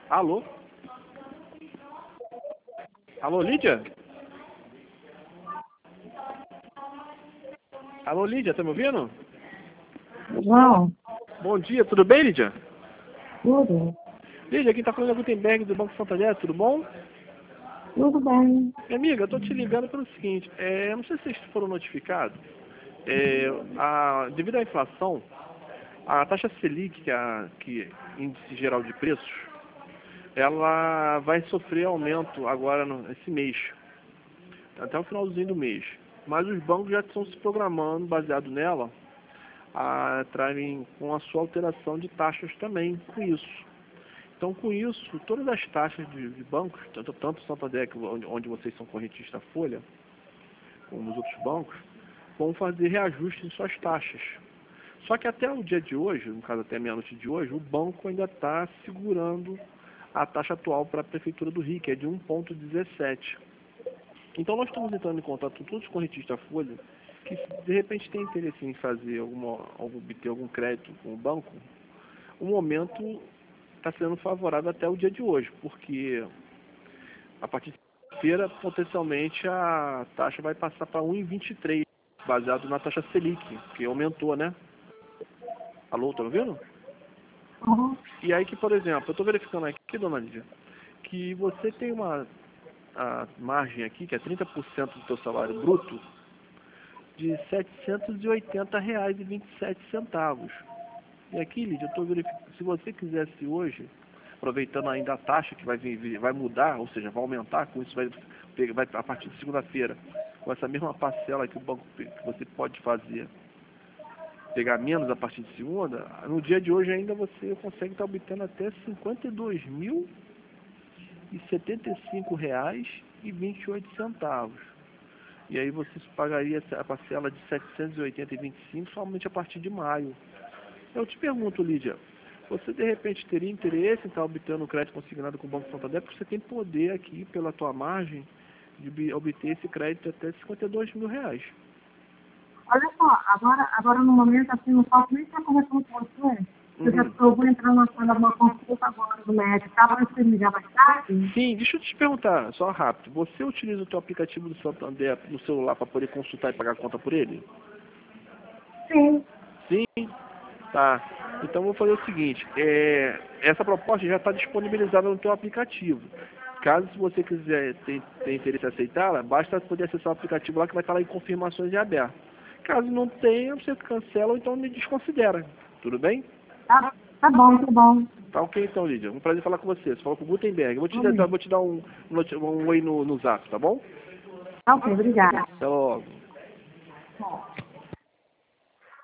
Alô? Alô, Lídia? Alô, Lídia, tá me ouvindo? João, Bom dia, tudo bem, Lídia? tudo? Lídia, quem tá falando é o Gutenberg do Banco Santander, tudo bom? Tudo bem. Minha amiga, eu tô te ligando pelo seguinte, eu não sei se vocês foram notificados, devido à inflação, a taxa Selic, que é índice geral de preços, ela vai sofrer aumento agora esse mês, até o finalzinho do mês. Mas os bancos já estão se programando, baseado nela, a entrarem com a sua alteração de taxas também com isso. Então, com isso, todas as taxas de bancos, tanto o Santander, onde vocês são correntistas Folha, como os outros bancos, vão fazer reajustes em suas taxas. Só que até o dia de hoje, no caso até meia-noite de hoje, o banco ainda está segurando a taxa atual para a Prefeitura do Rio, que é de 1,17. Então nós estamos entrando em contato com todos os correntistas Folha que de repente tem interesse em fazer obter algum crédito com o banco. O momento está sendo favorável até o dia de hoje, porque a partir de feira potencialmente a taxa vai passar para 1,23, baseado na taxa Selic, que aumentou, né? Alô, tá me ouvindo? Uhum. E aí que, por exemplo, eu estou verificando aqui, dona Lídia, que você tem a margem aqui, que é 30% do seu salário bruto, de R$ 780,27. E aqui, Lídia, eu estou verificando, se você quisesse hoje, aproveitando ainda a taxa que vai mudar, ou seja, vai aumentar, com isso vai a partir de segunda-feira, com essa mesma parcela que o banco que você pode fazer, pegar menos a partir de segunda, no dia de hoje ainda você consegue estar obtendo até R$ 52.075,28. E aí você pagaria a parcela de R$ 780,25 somente a partir de maio. Eu te pergunto, Lídia, você de repente teria interesse em estar obtendo um crédito consignado com o Banco Santander, porque você tem poder aqui, pela tua margem, de obter esse crédito até R$ 52.000. Olha só, agora no momento assim, não posso nem estar conversando com você. Eu vou entrar na sala de uma consulta agora do médico. Tá, mas você me ligar mais tarde? Sim, deixa eu te perguntar, só rápido. Você utiliza o teu aplicativo do Santander no celular para poder consultar e pagar a conta por ele? Sim. Sim? Tá. Então vou fazer o seguinte, essa proposta já está disponibilizada no teu aplicativo. Caso se você quiser ter interesse em aceitá-la, basta poder acessar o aplicativo lá que vai estar lá em confirmações em aberto. Caso não tenha, você cancela ou então me desconsidera. Tudo bem? Tá bom, tá bom. Tá ok então, Lídia. Um prazer falar com você. Você falou com o Gutenberg. Eu vou te Amém. dar um oi no zap, tá bom? Tá ok, obrigada. Até logo. Bom.